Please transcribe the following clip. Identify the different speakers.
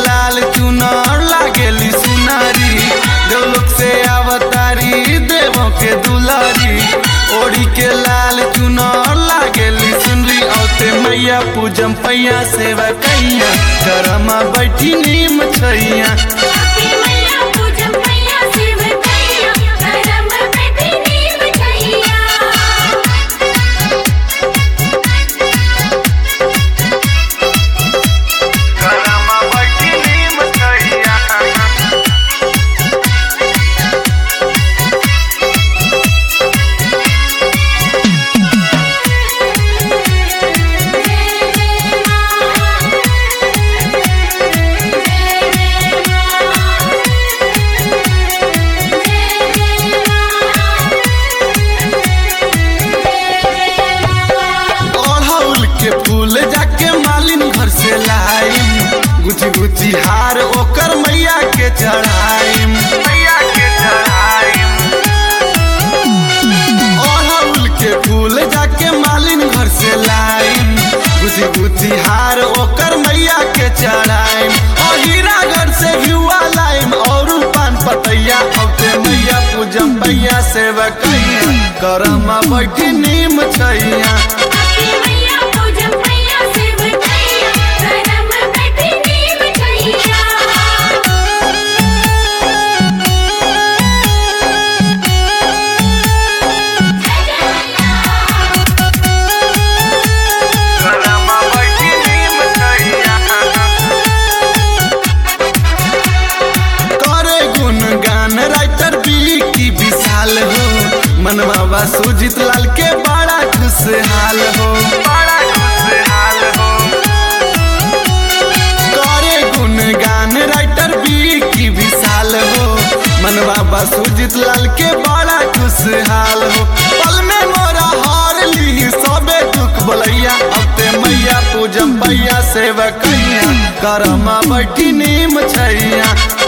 Speaker 1: लाल चुनर लागेली सुनारी, देवलोक से अवतारी देवों के दुलारी। ओढ़ी के लाल चुनर लागेली सुनरी, औते मैया पूजम पैया सेवा कैया, घरमा बैठी नीम छैया। फूल जाके मालिन घर से लाइम, गुची गुची हार ओकर मैया के चढ़ाइम, मैया के चढ़ाइम। ओढ़ौल के फूल जाके मालिन घर से लाइम, गुची गुची हार ओकर मैया के चढ़ाइम। और हीरा घर से घिउआ लाइम और पान पतैया, औते मैया पूजम पैया सेवा कैया, घरमा बैठी नीम छैया। मनवा सुजीत लाल के बड़ा खुशहाल हो, बड़ा खुशहाल हो। करे गुणगान राइटर भी विशाल हो, मनवा सुजीत लाल के बड़ा खुशहाल हो। पल में मोरा हार ली सबे दुख बोलैया, औते मैया पूजम पैया सेवा कैया, घरमा बैठी नीम छैया।